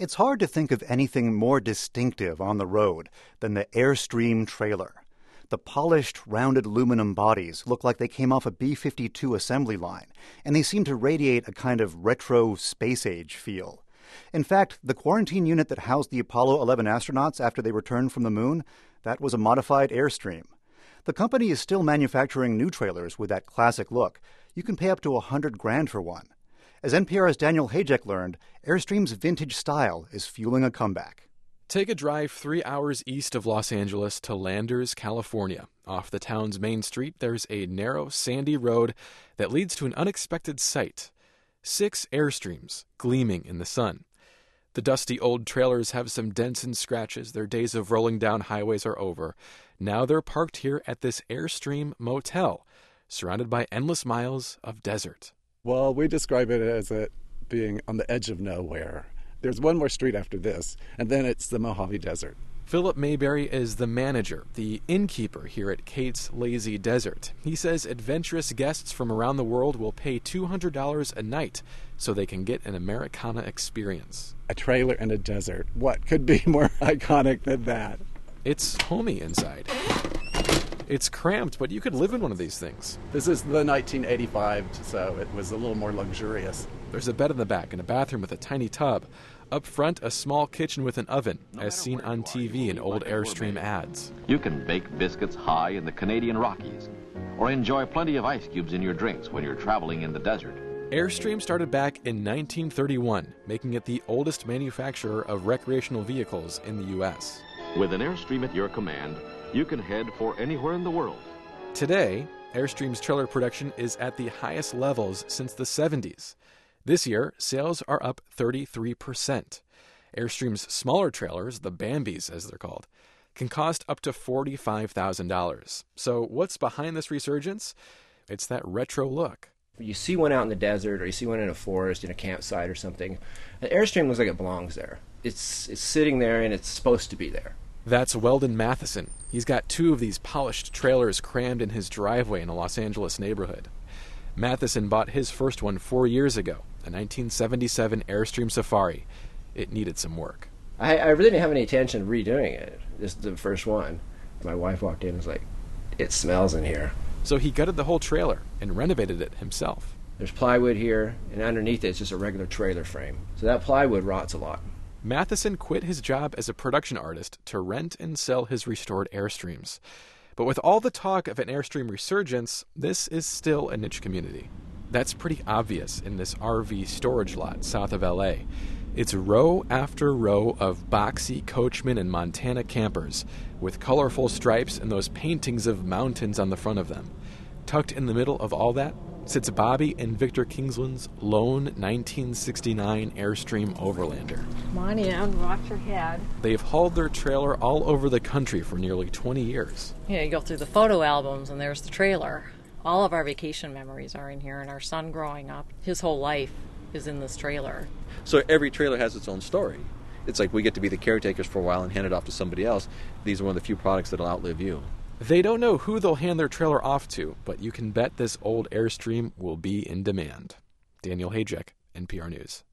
It's hard to think of anything more distinctive on the road than the Airstream trailer. The polished, rounded aluminum bodies look like they came off a B-52 assembly line, and they seem to radiate a kind of retro space-age feel. In fact, the quarantine unit that housed the Apollo 11 astronauts after they returned from the moon, that was a modified Airstream. The company is still manufacturing new trailers with that classic look. You can pay up to $100,000 for one. As NPR's Daniel Hajek learned, Airstream's vintage style is fueling a comeback. Take a drive 3 hours east of Los Angeles to Landers, California. Off the town's main street, there's a narrow, sandy road that leads to an unexpected sight. 6 Airstreams gleaming in the sun. The dusty old trailers have some dents and scratches. Their days of rolling down highways are over. Now they're parked here at this Airstream motel, surrounded by endless miles of desert. Well, we describe it as it being on the edge of nowhere. There's one more street after this, and then it's the Mojave Desert. Philip Mayberry is the manager, the innkeeper here at Kate's Lazy Desert. He says adventurous guests from around the world will pay $200 a night so they can get an Americana experience. A trailer in a desert. What could be more iconic than that? It's homey inside. It's cramped, but you could live in one of these things. This is the 1985, so it was a little more luxurious. There's a bed in the back and a bathroom with a tiny tub. Up front, a small kitchen with an oven, as seen on TV in old Airstream ads. You can bake biscuits high in the Canadian Rockies, or enjoy plenty of ice cubes in your drinks when you're traveling in the desert. Airstream started back in 1931, making it the oldest manufacturer of recreational vehicles in the U.S. With an Airstream at your command, you can head for anywhere in the world. Today, Airstream's trailer production is at the highest levels since the 70s. This year, sales are up 33%. Airstream's smaller trailers, the Bambis as they're called, can cost up to $45,000. So what's behind this resurgence? It's that retro look. You see one out in the desert, or you see one in a forest, in a campsite or something. An Airstream looks like it belongs there. It's sitting there, and it's supposed to be there. That's Weldon Matheson. He's got 2 of these polished trailers crammed in his driveway in a Los Angeles neighborhood. Matheson bought his first one 4 years ago, a 1977 Airstream Safari. It needed some work. I really didn't have any intention of redoing it. This is the first one. My wife walked in and was like, "It smells in here." So he gutted the whole trailer and renovated it himself. There's plywood here, and underneath it's just a regular trailer frame. So that plywood rots a lot. Matheson quit his job as a production artist to rent and sell his restored Airstreams. But with all the talk of an Airstream resurgence, this is still a niche community. That's pretty obvious in this RV storage lot south of LA. It's row after row of boxy Coachmen and Montana campers with colorful stripes and those paintings of mountains on the front of them. Tucked in the middle of all that sits Bobby and Victor Kingsland's lone 1969 Airstream Overlander. Come on in, watch your head. They've hauled their trailer all over the country for nearly 20 years. Yeah, you go through the photo albums and there's the trailer. All of our vacation memories are in here, and our son growing up, his whole life is in this trailer. So every trailer has its own story. It's like we get to be the caretakers for a while and hand it off to somebody else. These are one of the few products that'll outlive you. They don't know who they'll hand their trailer off to, but you can bet this old Airstream will be in demand. Daniel Hajek, NPR News.